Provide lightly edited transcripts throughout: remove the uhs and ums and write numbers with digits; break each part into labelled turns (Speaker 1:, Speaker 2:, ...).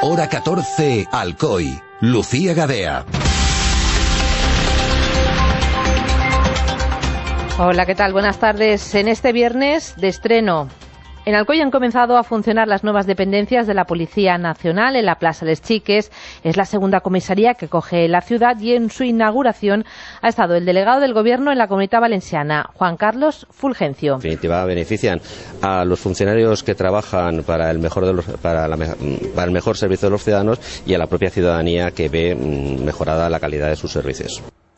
Speaker 1: Hora 14, Alcoy. Lucía Gadea.
Speaker 2: Hola, ¿qué tal? Buenas tardes. En este viernes de estreno. En Alcoy han comenzado a funcionar las nuevas dependencias de la Policía Nacional en la Plaza Les Chiques. Es la segunda comisaría que coge la ciudad y en su inauguración ha estado el delegado del Gobierno en la Comunidad Valenciana, Juan Carlos Fulgencio.
Speaker 3: En definitiva, benefician a los funcionarios que trabajan para el mejor servicio de los ciudadanos y a la propia ciudadanía que ve mejorada la calidad de sus servicios.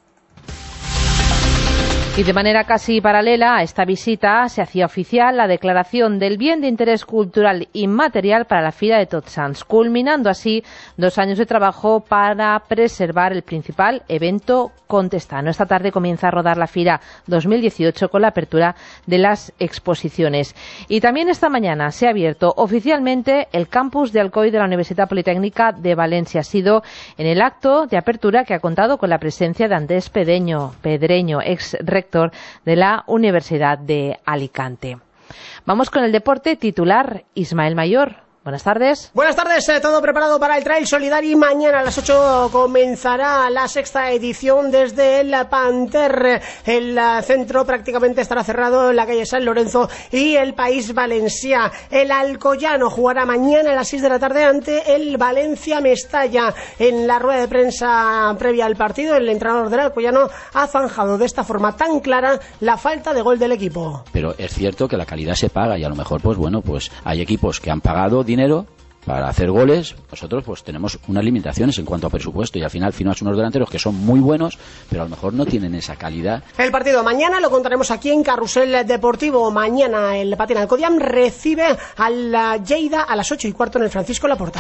Speaker 2: Y de manera casi paralela a esta visita se hacía oficial la declaración del bien de interés cultural inmaterial para la Fira de Tots Sants, culminando así 2 años de trabajo para preservar el principal evento contestano. Esta tarde comienza a rodar la Fira 2018 con la apertura de las exposiciones. Y también esta mañana se ha abierto oficialmente el campus de Alcoy de la Universidad Politécnica de Valencia. Ha sido en el acto de apertura que ha contado con la presencia de Andrés Pedreño, ex rector de la Universidad de Alicante. Vamos con el deporte. Titular Ismael Mayor. Buenas tardes.
Speaker 4: Buenas tardes, todo preparado para el Trail Solidari. Mañana a las 8 comenzará la 6ª edición desde el Panter. El centro prácticamente estará cerrado en la calle San Lorenzo y el País Valencià. El Alcoyano jugará mañana a las 6 de la tarde ante el Valencia Mestalla. En la rueda de prensa previa al partido, el entrenador del Alcoyano ha zanjado de esta forma tan clara la falta de gol del equipo.
Speaker 5: Pero es cierto que la calidad se paga y a lo mejor pues hay equipos que han pagado dinero para hacer goles. Nosotros pues tenemos unas limitaciones en cuanto a presupuesto y al final firmas unos delanteros que son muy buenos, pero a lo mejor no tienen esa calidad.
Speaker 4: El partido mañana lo contaremos aquí en Carrusel Deportivo. Mañana el Patín Alcodiam recibe al Lleida a las 8:15 en el Francisco Laporta.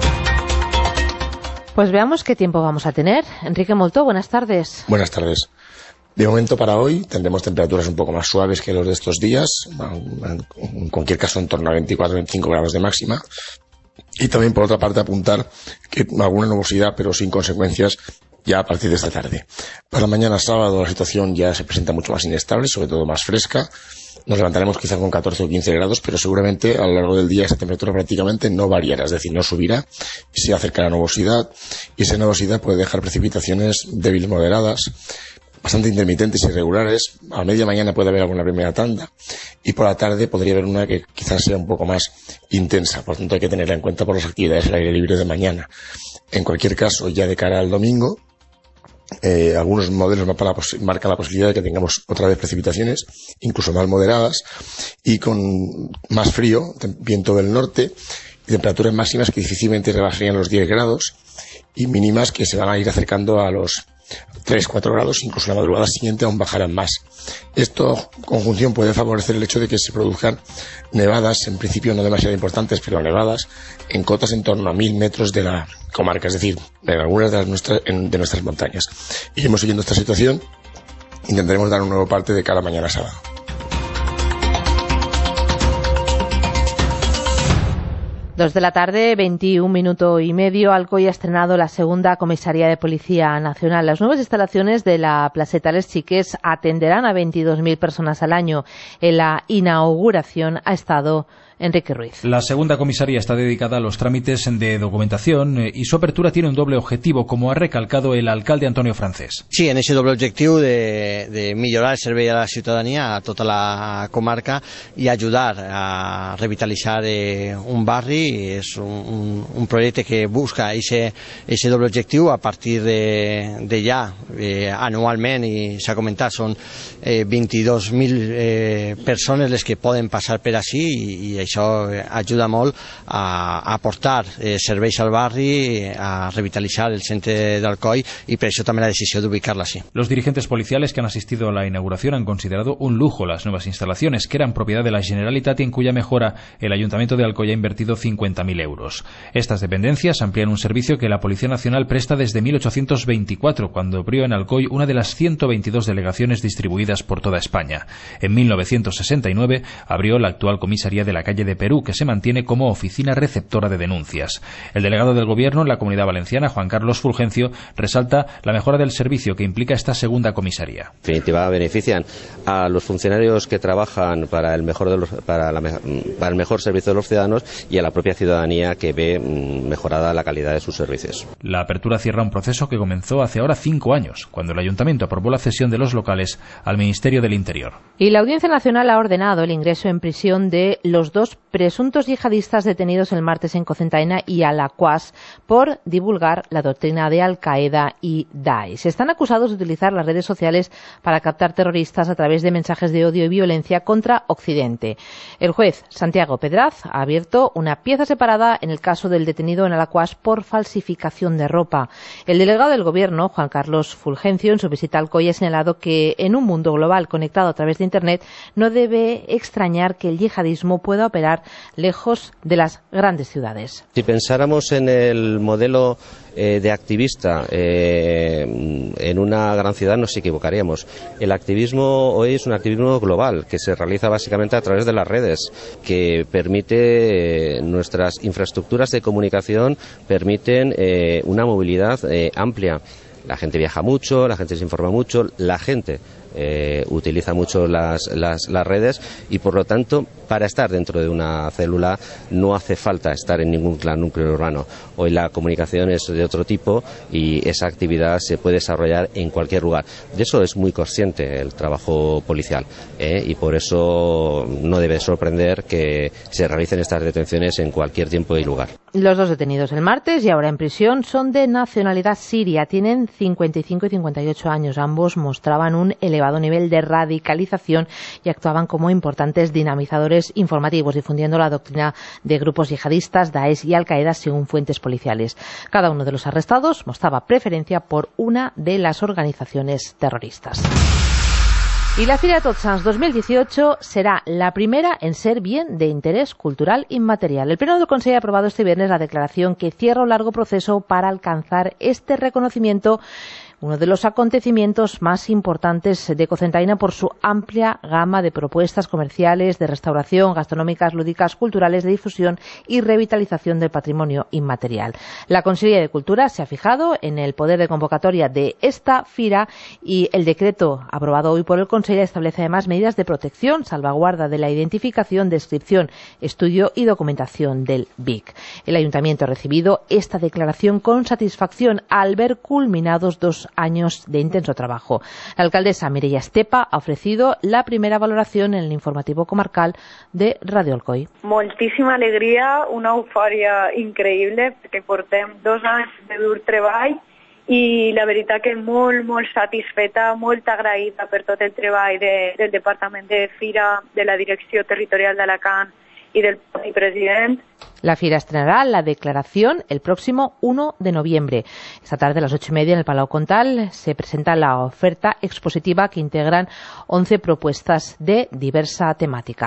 Speaker 2: Pues veamos qué tiempo vamos a tener. Enrique Moltó, buenas tardes.
Speaker 6: Buenas tardes. De momento para hoy tendremos temperaturas un poco más suaves que los de estos días, en cualquier caso en torno a 24-25 grados de máxima. Y también por otra parte apuntar que alguna nubosidad pero sin consecuencias ya a partir de esta tarde. Para mañana sábado la situación ya se presenta mucho más inestable, sobre todo más fresca. Nos levantaremos quizá con 14 o 15 grados, pero seguramente a lo largo del día esa temperatura prácticamente no variará, es decir, no subirá y se acerca la nubosidad, y esa nubosidad puede dejar precipitaciones débiles moderadas, bastante intermitentes y irregulares. A media mañana puede haber alguna primera tanda y por la tarde podría haber una que quizás sea un poco más intensa, por lo tanto hay que tenerla en cuenta por las actividades al aire libre de mañana. En cualquier caso, ya de cara al domingo, algunos modelos marcan la posibilidad de que tengamos otra vez precipitaciones, incluso más moderadas y con más frío, viento del norte y temperaturas máximas que difícilmente rebasarían los 10 grados y mínimas que se van a ir acercando a los 3-4 grados, incluso la madrugada siguiente aún bajarán más. Esto, conjunción, puede favorecer el hecho de que se produzcan nevadas, en principio no demasiado importantes, pero nevadas, en cotas en torno a 1000 metros de la comarca, es decir, en algunas de nuestras montañas. Iremos siguiendo esta situación, intentaremos dar un nuevo parte de cara a mañana sábado.
Speaker 2: 2 de la tarde, 21 minutos y medio. Alcoy ha estrenado la segunda comisaría de Policía Nacional. Las nuevas instalaciones de la Placeta Les Chiques atenderán a 22.000 personas al año. En la inauguración ha estado Enrique Ruiz.
Speaker 7: La segunda comisaría está dedicada a los trámites de documentación y su apertura tiene un doble objetivo, como ha recalcado el alcalde Antonio Francés.
Speaker 8: Sí, en ese doble objectiu de millorar el servei a la ciutadania, a tota la comarca i ajudar a revitalitzar un barri. És un projecte que busca ese doble objectiu a partir de ja anualment, i s'ha comentat, són 22.000 persones les que poden passar per així i això ajuda molt a aportar serveis al barri, a revitalitzar el centre d'Alcoi y por eso también la decisión de ubicarla así.
Speaker 7: Los dirigentes policiales que han asistido a la inauguración han considerado un lujo las nuevas instalaciones, que eran propiedad de la Generalitat y en cuya mejora el Ayuntamiento de Alcoy ha invertido 50.000 euros. Estas dependencias amplían un servicio que la Policía Nacional presta desde 1824, cuando abrió en Alcoy una de las 122 delegaciones distribuidas por toda España. En 1969 abrió la actual comisaría de la calle calle de Perú, que se mantiene como oficina receptora de denuncias. El delegado del Gobierno en la Comunidad Valenciana, Juan Carlos Fulgencio, resalta la mejora del servicio que implica esta segunda comisaría.
Speaker 3: En definitiva, benefician a los funcionarios que trabajan para el mejor servicio de los ciudadanos y a la propia ciudadanía que ve mejorada la calidad de sus servicios.
Speaker 7: La apertura cierra un proceso que comenzó hace ahora 5 años, cuando el Ayuntamiento aprobó la cesión de los locales al Ministerio del Interior.
Speaker 2: Y la Audiencia Nacional ha ordenado el ingreso en prisión de los 2 presuntos yihadistas detenidos el martes en Cocentaina y Alaquàs por divulgar la doctrina de Al-Qaeda y Daesh. Están acusados de utilizar las redes sociales para captar terroristas a través de mensajes de odio y violencia contra Occidente. El juez Santiago Pedraz ha abierto una pieza separada en el caso del detenido en Alaquàs por falsificación de ropa. El delegado del Gobierno, Juan Carlos Fulgencio, en su visita al COI ha señalado que en un mundo global conectado a través de Internet no debe extrañar que el yihadismo pueda operar lejos de las grandes ciudades.
Speaker 3: Si pensáramos en el modelo de activista en una gran ciudad, nos equivocaríamos. El activismo hoy es un activismo global que se realiza básicamente a través de las redes, que permite nuestras infraestructuras de comunicación, permiten una movilidad amplia. La gente viaja mucho, la gente se informa mucho, la gente utiliza mucho las redes y, por lo tanto, para estar dentro de una célula no hace falta estar en ningún clan núcleo urbano. Hoy la comunicación es de otro tipo y esa actividad se puede desarrollar en cualquier lugar. De eso es muy consciente el trabajo policial y por eso no debe sorprender que se realicen estas detenciones en cualquier tiempo y lugar.
Speaker 2: Los 2 detenidos el martes y ahora en prisión son de nacionalidad siria. Tienen 55 y 58 años. Ambos mostraban un elevado nivel de radicalización y actuaban como importantes dinamizadores informativos, difundiendo la doctrina de grupos yihadistas, Daesh y Al-Qaeda, según fuentes policiales. Cada uno de los arrestados mostraba preferencia por una de las organizaciones terroristas. Y la Fira de Tots Sants 2018 será la primera en ser bien de interés cultural inmaterial. El Pleno del Consejo ha aprobado este viernes la declaración que cierra un largo proceso para alcanzar este reconocimiento, uno de los acontecimientos más importantes de Cocentaina por su amplia gama de propuestas comerciales, de restauración, gastronómicas, lúdicas, culturales, de difusión y revitalización del patrimonio inmaterial. La Consellería de Cultura se ha fijado en el poder de convocatoria de esta fira y el decreto aprobado hoy por el Consejo establece además medidas de protección, salvaguarda de la identificación, descripción, estudio y documentación del BIC. El Ayuntamiento ha recibido esta declaración con satisfacción al ver culminados 2 años de intenso trabajo. La alcaldesa Mireia Estepa ha ofrecido la primera valoración en el informativo comarcal de Radio Alcoi.
Speaker 9: Moltíssima alegria, una eufòria increïble, perquè portem 2 anys de dur treball i la veritat que molt satisfeta, molt agraïda per tot el treball del Departament de Fira, de la Direcció Territorial d'Alacant y del presidente.
Speaker 2: La Fira estrenará la declaración el próximo 1 de noviembre. Esta tarde a las 8:30 en el Palau Contal se presenta la oferta expositiva que integran 11 propuestas de diversa temática.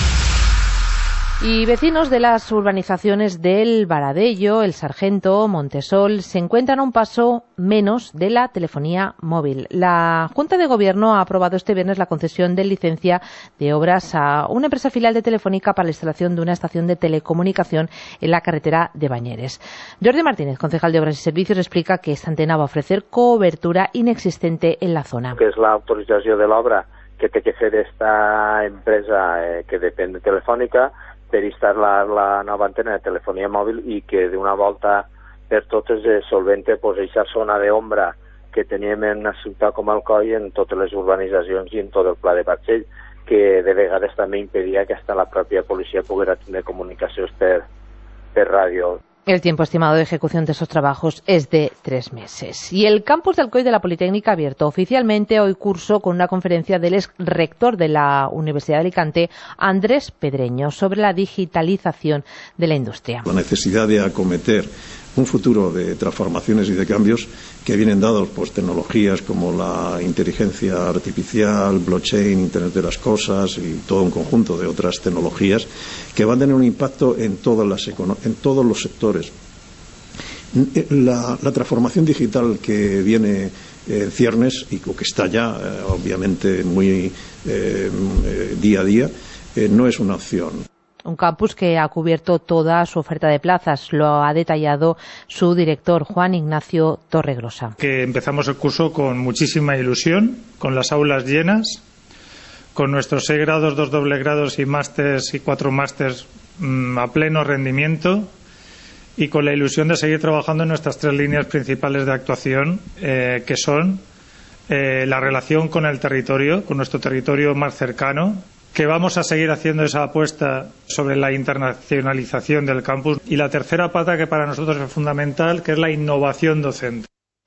Speaker 2: Y vecinos de las urbanizaciones del Baradello, El Sargento, Montesol, se encuentran a un paso menos de la telefonía móvil. La Junta de Gobierno ha aprobado este viernes la concesión de licencia de obras a una empresa filial de Telefónica para la instalación de una estación de telecomunicación en la carretera de Bañeres. Jordi Martínez, concejal de Obras y Servicios, explica que esta antena va a ofrecer cobertura inexistente en la zona.
Speaker 10: Que és l'autorització de l'obra que té que fer esta empresa que depèn de Telefònica per instal·lar la nova antena de telefonia mòbil i que d'una volta per totes solvente aquesta zona d'ombra que teníem en una ciutat com Alcoi, en totes les urbanitzacions i en tot el pla de Barxell, que de vegades també impedia que hasta la pròpia policia poguera tenir comunicacions per ràdio.
Speaker 2: El tiempo estimado de ejecución de esos trabajos es de 3 meses. Y el campus de Alcoi de la Politécnica ha abierto oficialmente hoy curso con una conferencia del ex rector de la Universidad de Alicante, Andrés Pedreño, sobre la digitalización de la industria.
Speaker 11: La necesidad de acometer un futuro de transformaciones y de cambios que vienen dados por tecnologías como la inteligencia artificial, blockchain, Internet de las cosas y todo un conjunto de otras tecnologías que van a tener un impacto en todos los sectores. La transformación digital que viene en ciernes y que está ya obviamente muy día a día no es una opción.
Speaker 2: Un campus que ha cubierto toda su oferta de plazas, lo ha detallado su director, Juan Ignacio Torregrosa.
Speaker 12: Que empezamos el curso con muchísima ilusión, con las aulas llenas, con nuestros 6 grados, 2 doble grados y másters y 4 másters a pleno rendimiento, y con la ilusión de seguir trabajando en nuestras 3 líneas principales de actuación, que son la relación con el territorio, con nuestro territorio más cercano, que vamos a seguir haciendo esa apuesta sobre la internacionalización del campus, y la tercera pata, que para nosotros es fundamental, que es la innovación docente.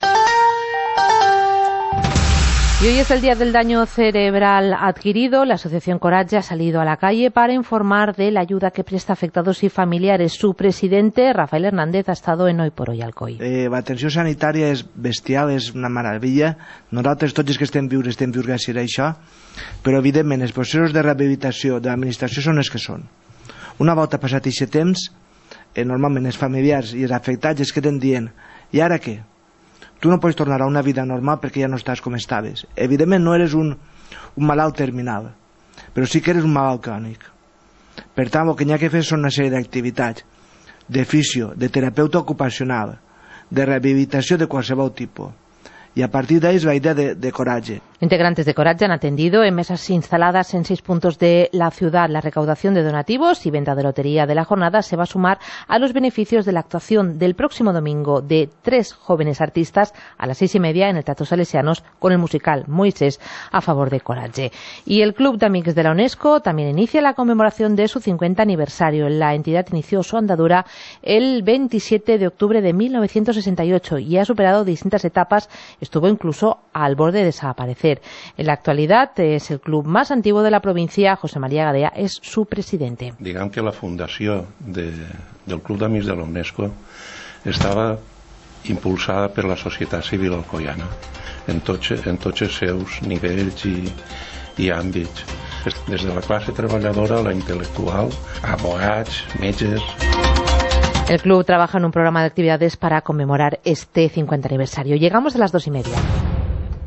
Speaker 2: Y hoy es el día del daño cerebral adquirido. La asociación Coratge ha salido a la calle para informar de la ayuda que presta a afectados y familiares. Su presidente, Rafael Hernández, ha estado en Hoy por Hoy Alcoi.
Speaker 13: L'atenció sanitària és bestial, és una meravella. Nosaltres, tots els que estem viure gràcies a això, però evidentment els processos de rehabilitació de l'administració són els que són. Una volta passat aquest temps, normalment els familiars i els afectats es queden dient: i ara què? Tu no pots tornar a una vida normal perquè ja no estàs com estaves. Evidentment no eres un malalt terminal, però sí que eres un malalt crònic. Per tant, el que hi ha que fer són una sèrie d'activitats de fisio, de terapeuta ocupacional, de rehabilitació de qualsevol tipus. Y a partir de ahí es la idea de Coratge.
Speaker 2: Integrantes de Coratge han atendido en mesas instaladas en 6 puntos de la ciudad. La recaudación de donativos y venta de lotería de la jornada se va a sumar a los beneficios de la actuación del próximo domingo de 3 jóvenes artistas a las 6:30 en el Teatro Salesianos con el musical Moisés a favor de Coratge. Y el Club de Amics de la UNESCO también inicia la conmemoración de su 50 aniversario. La entidad inició su andadura el 27 de octubre de 1968 y ha superado distintas etapas. Estuvo incluso al borde de desaparecer. En la actualidad es el club más antiguo de la provincia. José María Gadea es su presidente.
Speaker 14: Diguem que la fundació del Club d'Amics de la UNESCO estava impulsada per la societat civil alcoiana en tots els seus nivells i àmbits, des de la classe treballadora a la intel·lectual, abogats, metges.
Speaker 2: El club trabaja en un programa de actividades para conmemorar este 50 aniversario. Llegamos a las 2:30.